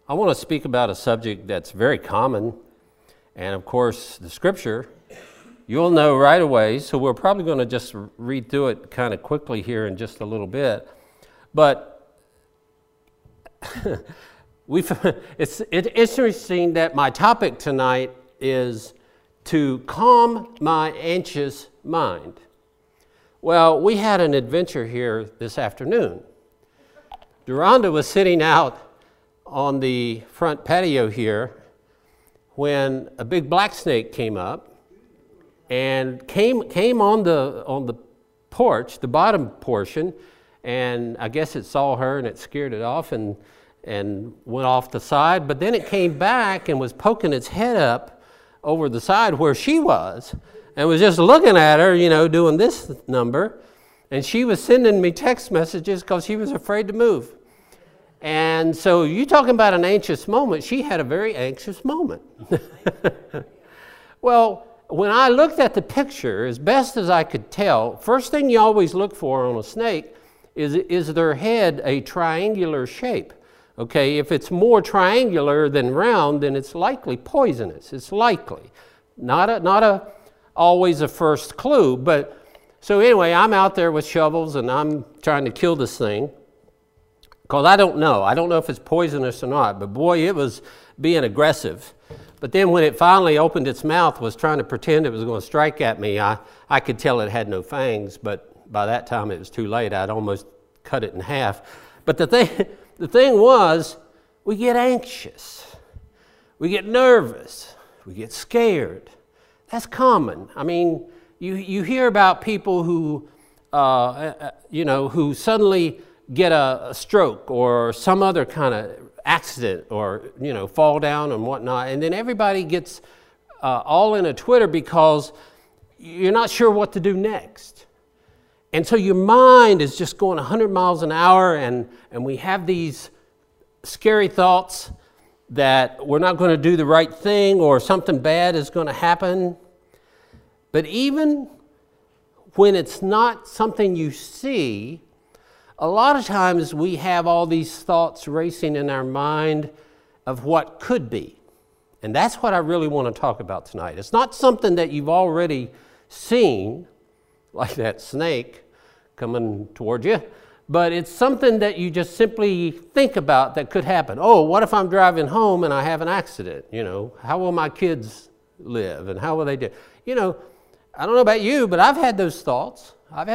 I want to speak about a subject that's very common, and of course, the scripture, you'll know right away, so we're probably going to just read through it kind of quickly here in just a little bit. But it's interesting that my topic tonight is to calm my anxious mind. Well, we had an adventure here this afternoon. Deronda was sitting out on the front patio here when a big black snake came up and came on the porch, the bottom portion, and I guess it saw her and it scared it off and went off the side, but then it came back and was poking its head up over the side where she was and was just looking at her, doing this number, and she was sending me text messages because she was afraid to move. And so you talking about an anxious moment, she had a very anxious moment. Well, when I looked at the picture, as best as I could tell, first thing you always look for on a snake is their head a triangular shape. Okay, if it's more triangular than round, then it's likely poisonous. It's likely. Not always a first clue, but so anyway, I'm out there with shovels and I'm trying to kill this thing. Because I don't know if it's poisonous or not, but boy, it was being aggressive. But then when it finally opened its mouth, was trying to pretend it was going to strike at me, I could tell it had no fangs, but by that time it was too late. I'd almost cut it in half. But the thing was, we get anxious, we get nervous, we get scared. That's common. I mean, you hear about people who suddenly get a stroke or some other kind of accident or, fall down and whatnot. And then everybody gets all in a twitter because you're not sure what to do next. And so your mind is just going 100 miles an hour and we have these scary thoughts that we're not going to do the right thing or something bad is going to happen. But even when it's not something you see, a lot of times we have all these thoughts racing in our mind of what could be. And that's what I really want to talk about tonight. It's not something that you've already seen, like that snake coming toward you, but it's something that you just simply think about that could happen. Oh, what if I'm driving home and I have an accident? How will my kids live and how will they do? I don't know about you, but I've had those thoughts.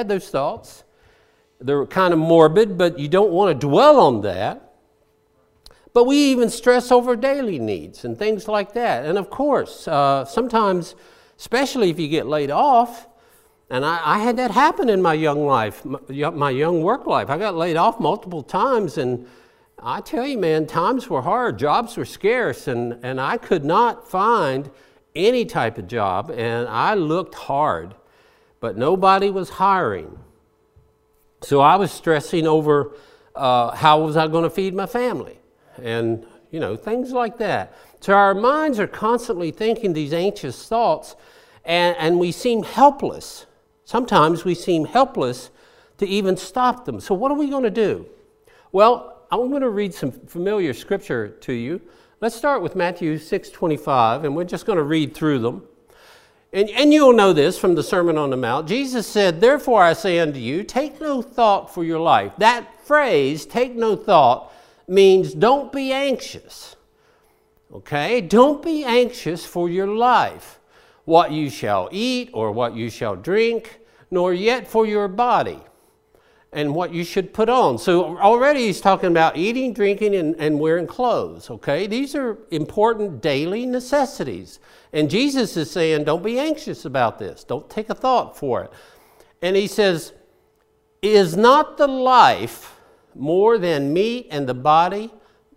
They're kind of morbid, but you don't want to dwell on that. But we even stress over daily needs and things like that. And of course, sometimes, especially if you get laid off, and I had that happen in my young life, my young work life. I got laid off multiple times, and I tell you, man, times were hard. Jobs were scarce, and I could not find any type of job, and I looked hard, but nobody was hiring. So I was stressing over how was I going to feed my family and, things like that. So our minds are constantly thinking these anxious thoughts and we seem helpless. Sometimes we seem helpless to even stop them. So what are we going to do? Well, I'm going to read some familiar scripture to you. Let's start with Matthew 6:25, and we're just going to read through them. And you'll know this from the Sermon on the Mount. Jesus said, "Therefore I say unto you, take no thought for your life." That phrase, take no thought, means don't be anxious. Okay? Don't be anxious for your life, what you shall eat or what you shall drink, nor yet for your body and what you should put on. So already he's talking about eating, drinking, and wearing clothes. Okay? These are important daily necessities. And Jesus is saying, don't be anxious about this. Don't take a thought for it. And he says, is not the life more than meat and the body,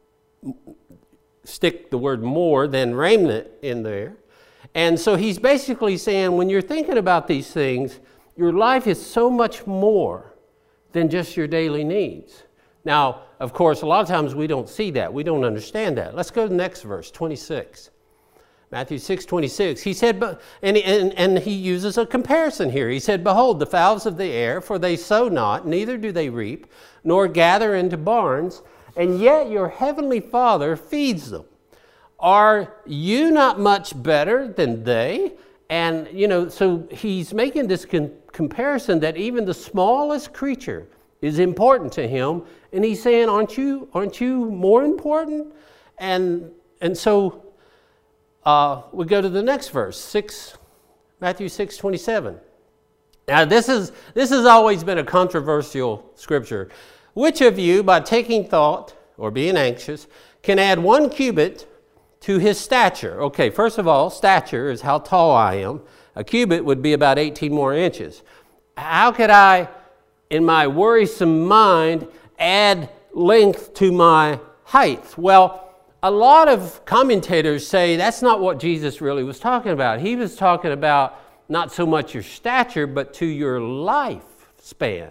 stick the word more than raiment in there. And so he's basically saying, when you're thinking about these things, your life is so much more than just your daily needs. Now, of course, a lot of times we don't see that. We don't understand that. Let's go to the next verse, 26. Matthew 6:26, he said, and he uses a comparison here. He said, "Behold, the fowls of the air, for they sow not, neither do they reap, nor gather into barns, and yet your heavenly Father feeds them. Are you not much better than they? And, so he's making this comparison that even the smallest creature is important to him. And he's saying, aren't you more important? And so we go to the next verse, Matthew 6:27. Now this has always been a controversial scripture. Which of you, by taking thought or being anxious, can add 1 cubit to his stature? Okay, first of all, stature is how tall I am. A cubit would be about 18 more inches. How could I, in my worrisome mind, add length to my height? Well, a lot of commentators say that's not what Jesus really was talking about. He was talking about not so much your stature, but to your lifespan.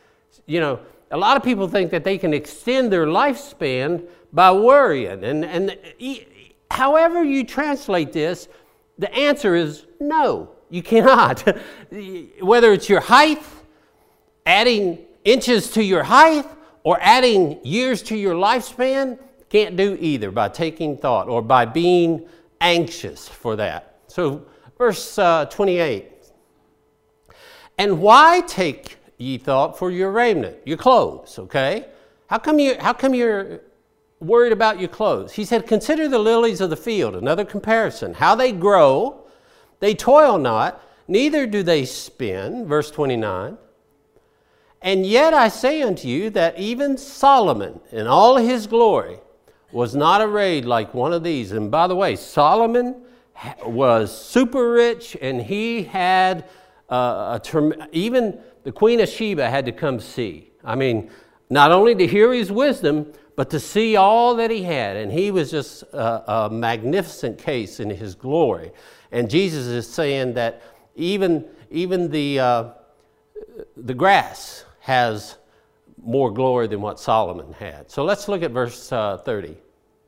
A lot of people think that they can extend their lifespan by worrying. And however you translate this, the answer is no, you cannot. Whether it's your height, adding inches to your height, or adding years to your lifespan, can't do either by taking thought or by being anxious for that. So verse 28. And why take ye thought for your raiment, your clothes, okay? How come you're worried about your clothes? He said, consider the lilies of the field, another comparison, how they grow, they toil not, neither do they spin, verse 29. And yet I say unto you that even Solomon in all his glory was not arrayed like one of these. And by the way, Solomon was super rich, and he had even the Queen of Sheba had to come see. I mean, not only to hear his wisdom, but to see all that he had. And he was just a magnificent case in his glory. And Jesus is saying that even the grass has more glory than what Solomon had. So let's look at verse 30.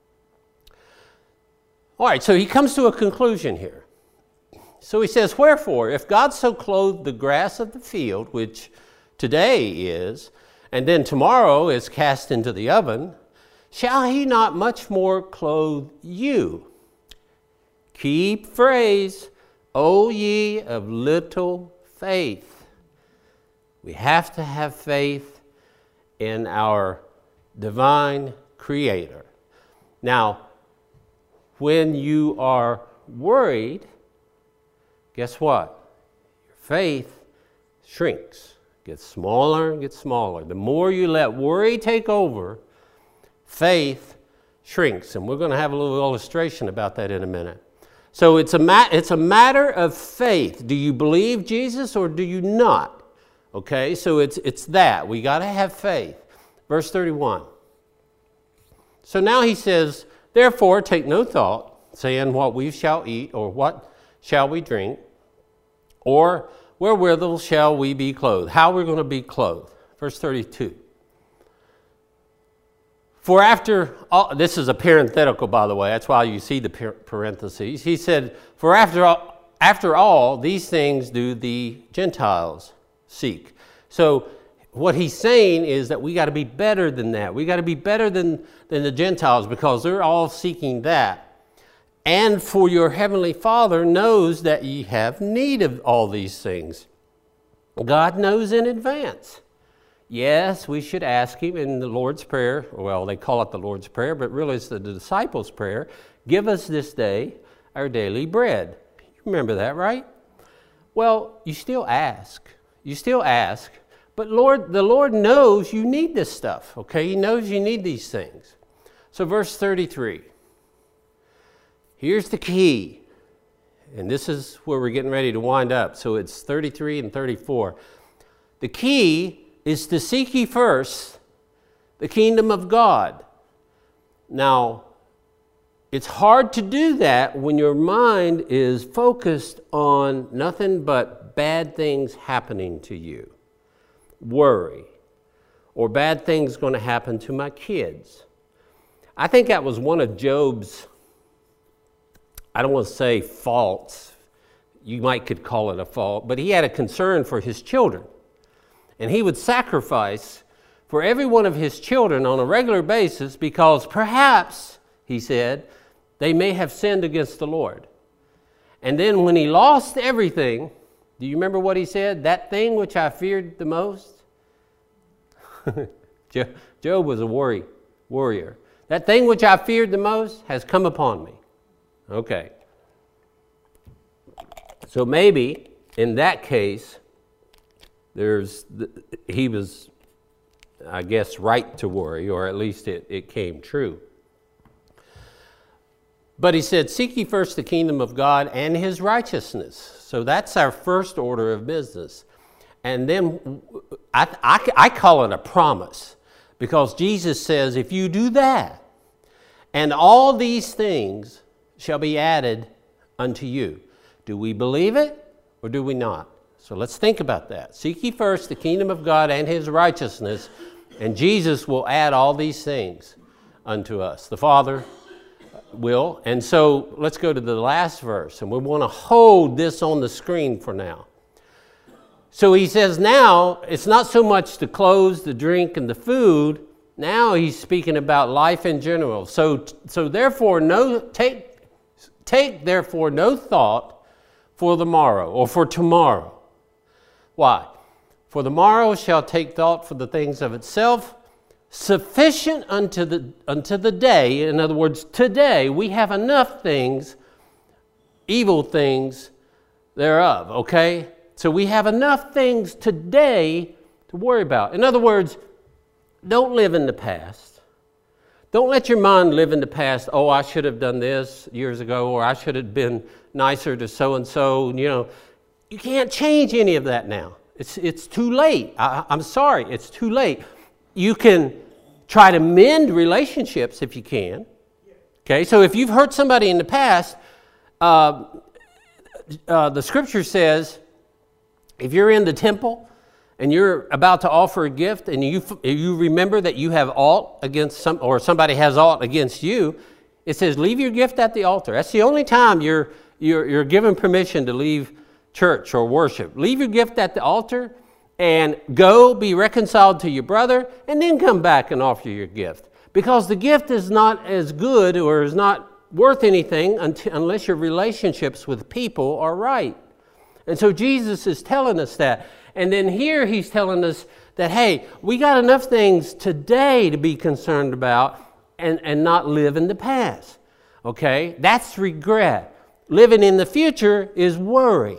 All right, so he comes to a conclusion here. So he says, wherefore, if God so clothed the grass of the field, which today is, and then tomorrow is cast into the oven, shall he not much more clothe you? Key phrase, O ye of little faith. We have to have faith in our divine Creator. Now, when you are worried, guess what? Your faith shrinks, gets smaller and gets smaller. The more you let worry take over, faith shrinks. And we're going to have a little illustration about that in a minute. So it's a matter of faith. Do you believe Jesus or do you not? Okay, so it's that. We got to have faith. Verse 31. So now he says, therefore take no thought, saying what we shall eat, or what shall we drink, or wherewithal shall we be clothed. How we're going to be clothed. Verse 32. For after all, this is a parenthetical, by the way. That's why you see the parentheses. He said, for after all, these things do the Gentiles seek. So what he's saying is that we got to be better than that. We got to be better than the Gentiles, because they're all seeking that. And for your heavenly Father knows that ye have need of all these things. God knows in advance. Yes, we should ask him in the Lord's Prayer. Well, they call it the Lord's Prayer, but really it's the disciples' prayer. Give us this day our daily bread. You remember that, right? Well, you still ask. You still ask. But the Lord knows you need this stuff, okay? He knows you need these things. So verse 33. Here's the key. And this is where we're getting ready to wind up. So it's 33 and 34. The key is to seek ye first the kingdom of God. Now, it's hard to do that when your mind is focused on nothing but bad things happening to you. Worry. Or bad things going to happen to my kids. I think that was one of Job's, I don't want to say faults. You could call it a fault, but he had a concern for his children. And he would sacrifice for every one of his children on a regular basis, because perhaps, he said, they may have sinned against the Lord. And then when he lost everything, do you remember what he said? That thing which I feared the most? Job was a warrior. That thing which I feared the most has come upon me. Okay. So maybe in that case, he was, I guess, right to worry, or at least it came true. But he said, seek ye first the kingdom of God and his righteousness. So that's our first order of business. And then I call it a promise, because Jesus says, if you do that, and all these things shall be added unto you. Do we believe it or do we not? So let's think about that. Seek ye first the kingdom of God and his righteousness, and Jesus will add all these things unto us. The Father will. And so let's go to the last verse, and we want to hold this on the screen for now. So he says now it's not so much the clothes, the drink, and the food. Now he's speaking about life in general. So therefore, take therefore no thought for the morrow, or for tomorrow. Why? For the morrow shall take thought for the things of itself. Sufficient unto the day. In other words, today we have enough things, evil things thereof. Okay? So we have enough things today to worry about. In other words, don't live in the past. Don't let your mind live in the past. Oh, I should have done this years ago, or I should have been nicer to so-and-so. You know, you can't change any of that now. It's too late. I'm sorry, it's too late. You can try to mend relationships if you can. Okay, so if you've hurt somebody in the past, the scripture says, if you're in the temple and you're about to offer a gift, and you remember that you have aught against or somebody has aught against you, it says, leave your gift at the altar. That's the only time you're given permission to leave church or worship. Leave your gift at the altar and go be reconciled to your brother, and then come back and offer your gift. Because the gift is not as good, or is not worth anything unless your relationships with people are right. And so Jesus is telling us that. And then here he's telling us that, hey, we got enough things today to be concerned about and not live in the past. Okay? That's regret. Living in the future is worry.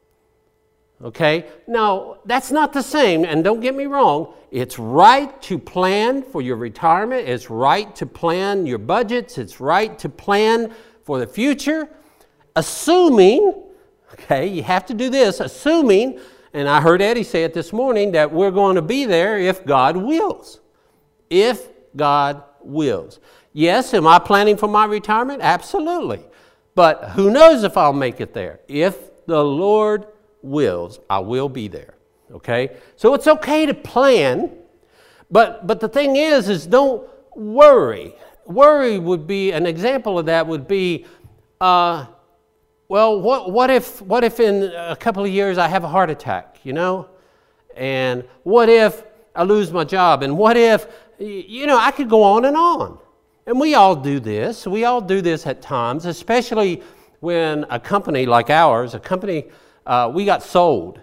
Okay? Now, that's not the same, and don't get me wrong. It's right to plan for your retirement. It's right to plan your budgets. It's right to plan for the future, assuming, okay, you have to do this, assuming, and I heard Eddie say it this morning, that we're going to be there if God wills. If God wills. Yes, am I planning for my retirement? Absolutely. But who knows if I'll make it there? If the Lord wills, I will be there. Okay? So it's okay to plan, but the thing is don't worry. Worry would be, an example of that would be, well, what if in a couple of years I have a heart attack, you know? And what if I lose my job? And what if, you know, I could go on and on. And we all do this. We all do this at times, especially when a company like ours, we got sold.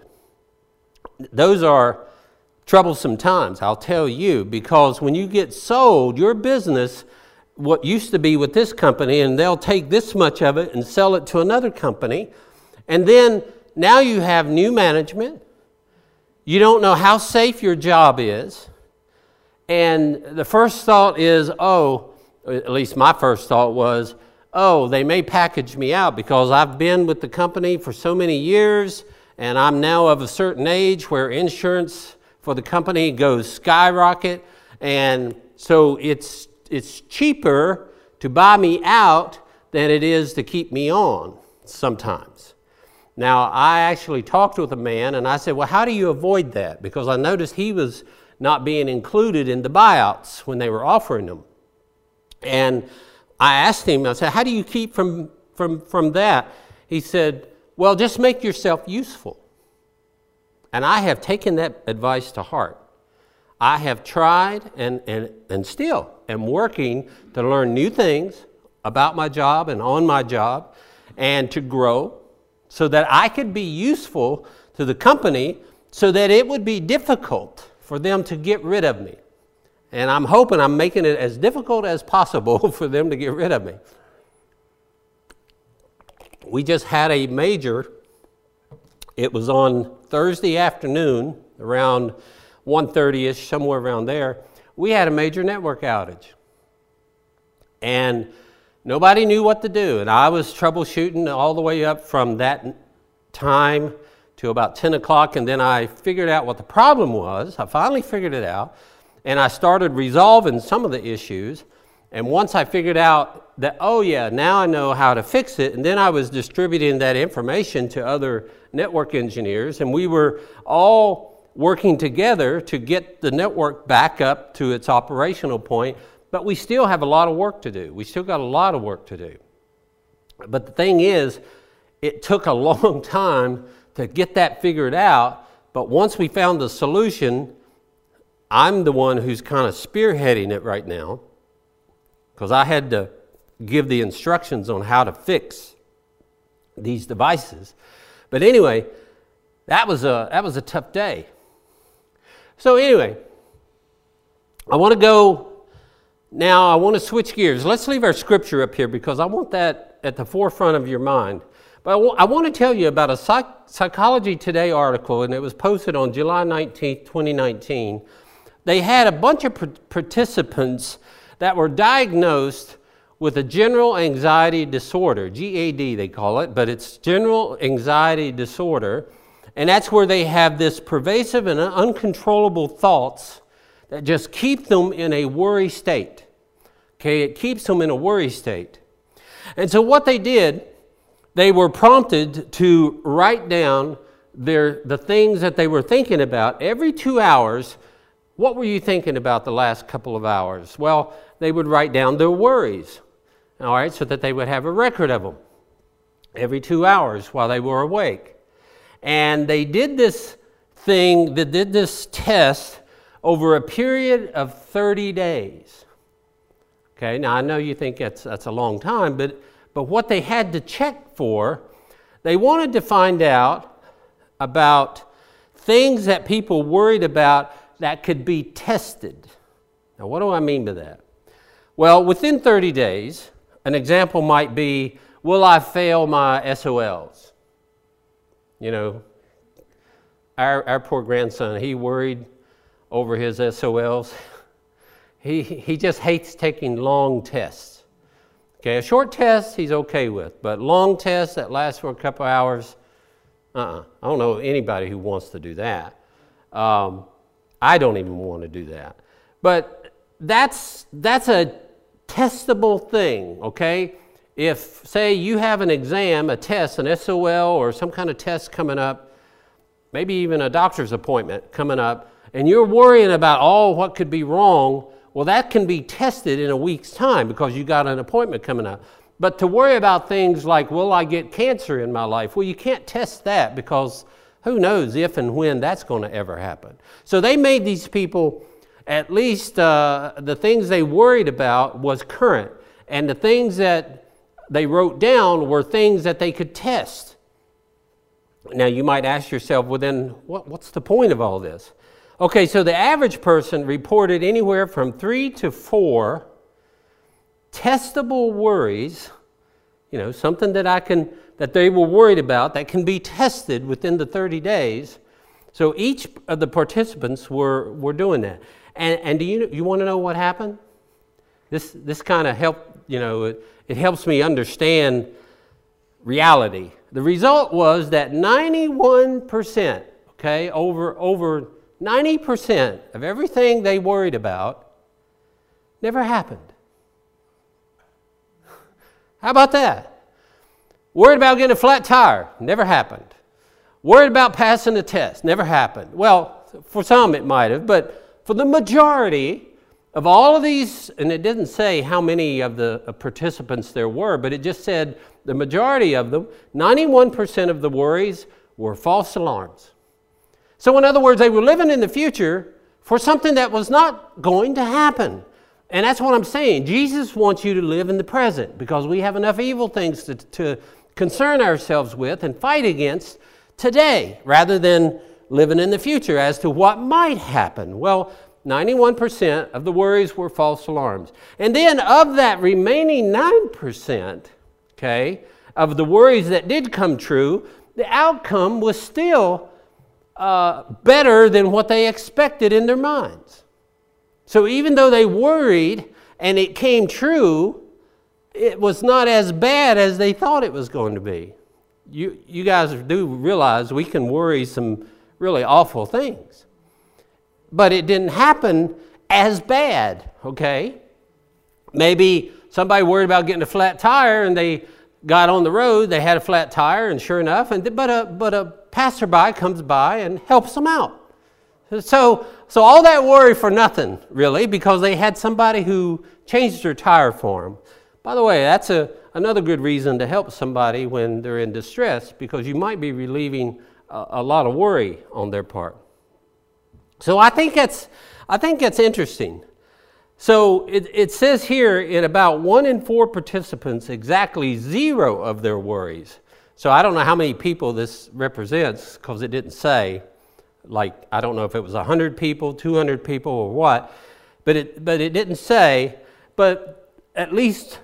Those are troublesome times, I'll tell you, because when you get sold, your business, what used to be with this company, and they'll take this much of it and sell it to another company, and then now you have new management. You don't know how safe your job is, and the first thought is, at least my first thought was, they may package me out because I've been with the company for so many years, and I'm now of a certain age where insurance for the company goes skyrocket, and so it's cheaper to buy me out than it is to keep me on sometimes. Now, I actually talked with a man, and I said, well, how do you avoid that? Because I noticed he was not being included in the buyouts when they were offering them. And I asked him, I said, how do you keep from that? He said, well, just make yourself useful. And I have taken that advice to heart. I have tried and still am working to learn new things about my job and on my job and to grow so that I could be useful to the company so that it would be difficult for them to get rid of me. And I'm hoping I'm making it as difficult as possible for them to get rid of me. We just had a major, it was on Thursday afternoon around 1:30ish, somewhere around there. We had a major network outage. And nobody knew what to do. And I was troubleshooting all the way up from that time to about 10 o'clock. And then I figured out what the problem was. I finally figured it out. And I started resolving some of the issues. And once I figured out that, oh yeah, now I know how to fix it. And then I was distributing that information to other network engineers. And we were all working together to get the network back up to its operational point. But we still have a lot of work to do. We still got a lot of work to do. But the thing is, it took a long time to get that figured out. But once we found the solution, I'm the one who's kind of spearheading it right now because I had to give the instructions on how to fix these devices. But anyway, that was a tough day. So anyway, I want to switch gears. Let's leave our scripture up here because I want that at the forefront of your mind. But I want to tell you about a Psychology Today article, and it was posted on July 19th, 2019. They had a bunch of participants that were diagnosed with a general anxiety disorder, GAD they call it, but it's general anxiety disorder. And that's where they have this pervasive and uncontrollable thoughts that just keep them in a worry state. Okay, it keeps them in a worry state. And so what they did, they were prompted to write down the things that they were thinking about every 2 hours. What were you thinking about the last couple of hours? Well, they would write down their worries, all right, so that they would have a record of them every 2 hours while they were awake. And they did this test over a period of 30 days. Okay, now I know you think that's a long time, but what they had to check for, they wanted to find out about things that people worried about that could be tested. Now, what do I mean by that? Well, within 30 days, an example might be, will I fail my SOLs? You know, our poor grandson, he worried over his SOLs. He just hates taking long tests. Okay, a short test he's okay with, but long tests that last for a couple hours, I don't know anybody who wants to do that. I don't even want to do that. But that's a testable thing, okay? If, say, you have an exam, a test, an SOL, or some kind of test coming up, maybe even a doctor's appointment coming up, and you're worrying about, what could be wrong, well, that can be tested in a week's time because you got an appointment coming up. But to worry about things like, will I get cancer in my life? Well, you can't test that because who knows if and when that's going to ever happen. So they made these people, at least the things they worried about was current. And the things that they wrote down were things that they could test. Now, you might ask yourself, well, then what's the point of all this? Okay, so the average person reported anywhere from 3 to 4 testable worries, something that they were worried about that can be tested within the 30 days. So each of the participants were doing that. And do you want to know what happened? This kind of helped, it helps me understand reality. The result was that 91%, okay, over 90% of everything they worried about never happened. How about that? Worried about getting a flat tire, never happened. Worried about passing the test, never happened. Well, for some it might have, but for the majority of all of these, and it didn't say how many of the participants there were, but it just said the majority of them, 91% of the worries were false alarms. So in other words, they were living in the future for something that was not going to happen. And that's what I'm saying. Jesus wants you to live in the present because we have enough evil things to concern ourselves with and fight against today rather than living in the future as to what might happen. Well, 91% of the worries were false alarms. And then of that remaining 9%, okay, of the worries that did come true, the outcome was still better than what they expected in their minds. So even though they worried and it came true, it was not as bad as they thought it was going to be. You guys do realize we can worry some really awful things. But it didn't happen as bad, okay? Maybe somebody worried about getting a flat tire and they got on the road, they had a flat tire, and sure enough, but a passerby comes by and helps them out. So all that worry for nothing, really, because they had somebody who changed their tire for them. By the way, that's another good reason to help somebody when they're in distress, because you might be relieving a lot of worry on their part. So I think that's interesting. So it says here in about 1 in 4 participants, exactly 0 of their worries. So I don't know how many people this represents because it didn't say. Like, I don't know if it was 100 people, 200 people, or what, but it didn't say. But at least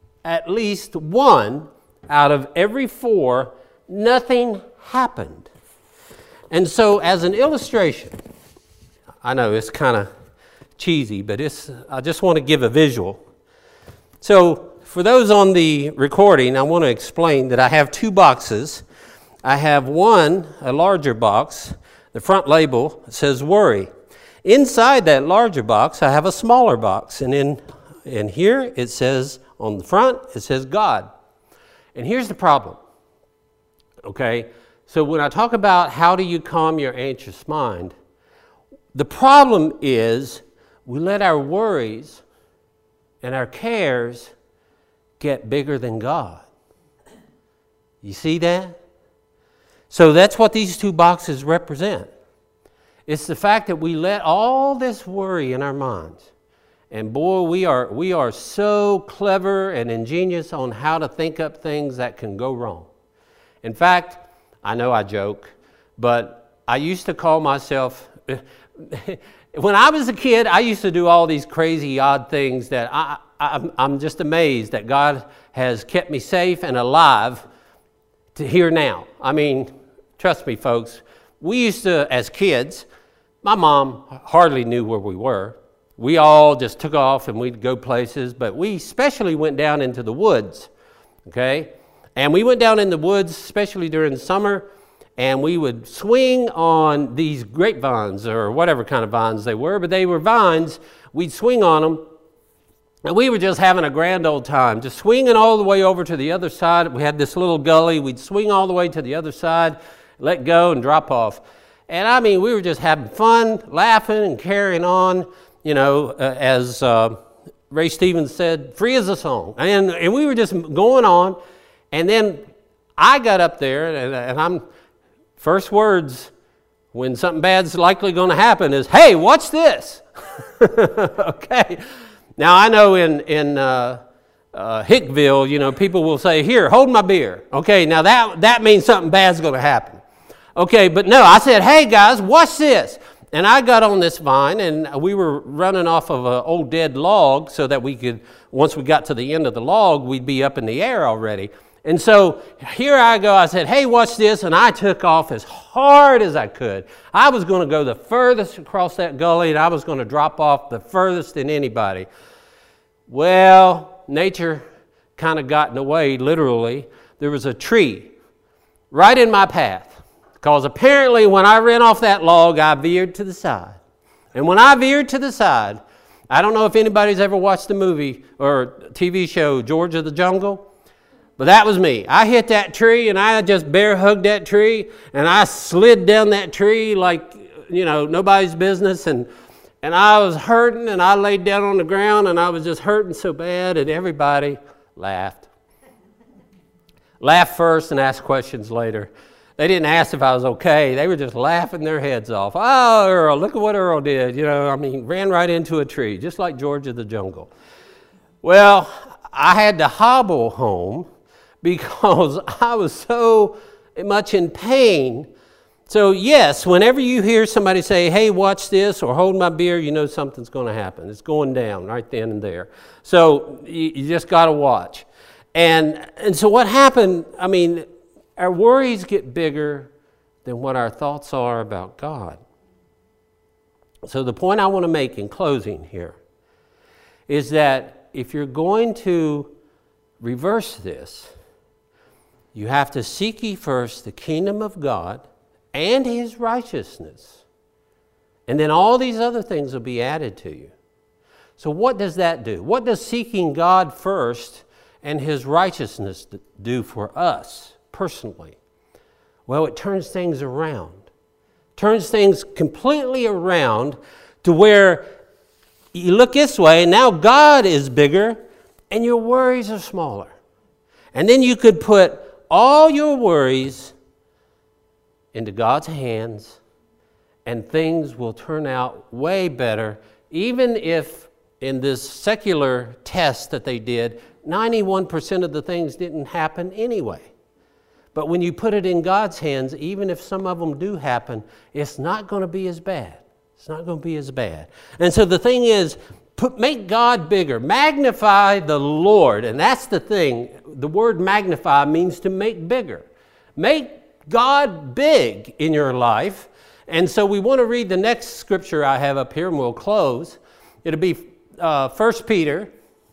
1 out of every 4, nothing happened. And so, as an illustration, I know it's kind of cheesy, but I just want to give a visual. So, for those on the recording, I want to explain that I have 2 boxes. I have one, a larger box. The front label says worry. Inside that larger box, I have a smaller box. And in here, it says, on the front, it says God. And here's the problem. Okay? So when I talk about how do you calm your anxious mind, the problem is we let our worries and our cares get bigger than God. You see that? So that's what these 2 boxes represent. It's the fact that we let all this worry in our minds. And boy, we are so clever and ingenious on how to think up things that can go wrong. In fact, I know I joke, but I used to call myself... When I was a kid, I used to do all these crazy, odd things that I'm just amazed that God has kept me safe and alive to here now. I mean, trust me, folks, we used to, as kids, my mom hardly knew where we were. We all just took off and we'd go places, but we especially went down into the woods, okay? And we went down in the woods, especially during the summer, and we would swing on these grapevines or whatever kind of vines they were, but they were vines. We'd swing on them, and we were just having a grand old time, just swinging all the way over to the other side. We had this little gully. We'd swing all the way to the other side, let go, and drop off. And I mean, we were just having fun, laughing and carrying on, you know, as Ray Stevens said, free as a song. And we were just going on, and then I got up there, and I'm... First words when something bad's likely going to happen is, hey, watch this. Okay. Now, I know in Hickville, you know, people will say, here, hold my beer. Okay, now that means something bad's going to happen. Okay, but no, I said, hey, guys, watch this. And I got on this vine, and we were running off of an old dead log so that we could, once we got to the end of the log, we'd be up in the air already. And so here I go. I said, hey, watch this. And I took off as hard as I could. I was going to go the furthest across that gully, and I was going to drop off the furthest than anybody. Well, nature kind of got in the way, literally. There was a tree right in my path, because apparently when I ran off that log, I veered to the side. And when I veered to the side, I don't know if anybody's ever watched the movie or TV show George of the Jungle. But that was me. I hit that tree, and I just bear hugged that tree, and I slid down that tree like, you know, nobody's business, and I was hurting, and I laid down on the ground, and I was just hurting so bad, and everybody laughed. Laughed first and asked questions later. They didn't ask if I was okay. They were just laughing their heads off. Oh, Earl, look at what Earl did. Ran right into a tree, just like George of the Jungle. Well, I had to hobble home because I was so much in pain. So yes, whenever you hear somebody say, hey, watch this, or hold my beer, you know something's going to happen. It's going down right then and there. So you just got to watch. And so what happened, our worries get bigger than what our thoughts are about God. So the point I want to make in closing here is that if you're going to reverse this, you have to seek ye first the kingdom of God and his righteousness. And then all these other things will be added to you. So what does that do? What does seeking God first and his righteousness do for us personally? Well, it turns things around. Turns things completely around to where you look this way, and now God is bigger and your worries are smaller. And then you could put all your worries into God's hands, and things will turn out way better, even if in this secular test that they did, 91% of the things didn't happen anyway. But when you put it in God's hands, even if some of them do happen, it's not going to be as bad. It's not going to be as bad. And so the thing is, make God bigger. Magnify the Lord. And that's the thing. The word magnify means to make bigger. Make God big in your life. And so we want to read the next scripture I have up here, and we'll close. It'll be 1 Peter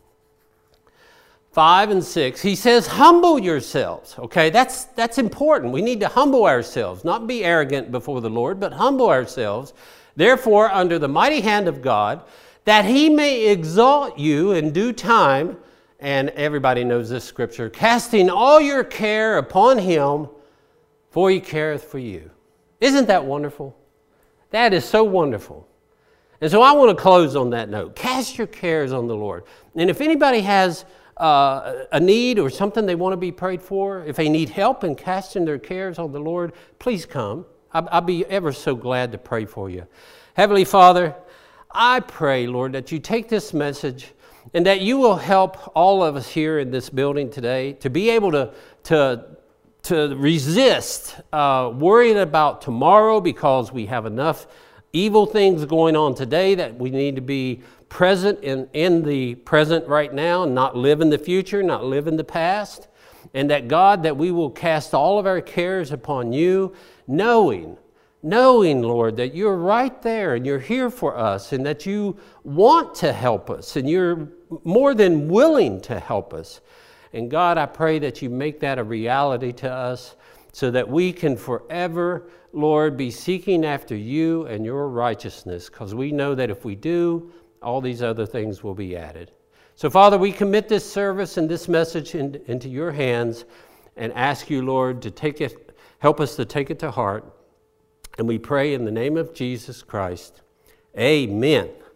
5 and 6. He says, humble yourselves. Okay, that's important. We need to humble ourselves, not be arrogant before the Lord, but humble ourselves. Therefore, under the mighty hand of God, that he may exalt you in due time. And everybody knows this scripture. Casting all your care upon him, for he careth for you. Isn't that wonderful? That is so wonderful. And so I want to close on that note. Cast your cares on the Lord. And if anybody has a need or something they want to be prayed for, if they need help in casting their cares on the Lord, please come. I'll be ever so glad to pray for you. Heavenly Father, I pray, Lord, that you take this message and that you will help all of us here in this building today to be able to resist worrying about tomorrow, because we have enough evil things going on today that we need to be present in the present right now, and not live in the future, not live in the past. And that God, that we will cast all of our cares upon you, knowing, Lord, that you're right there and you're here for us, and that you want to help us, and you're more than willing to help us. And God, I pray that you make that a reality to us, so that we can forever, Lord, be seeking after you and your righteousness, because we know that if we do, all these other things will be added. So, Father, we commit this service and this message into your hands, and ask you, Lord, to help us to take it to heart. And we pray in the name of Jesus Christ. Amen.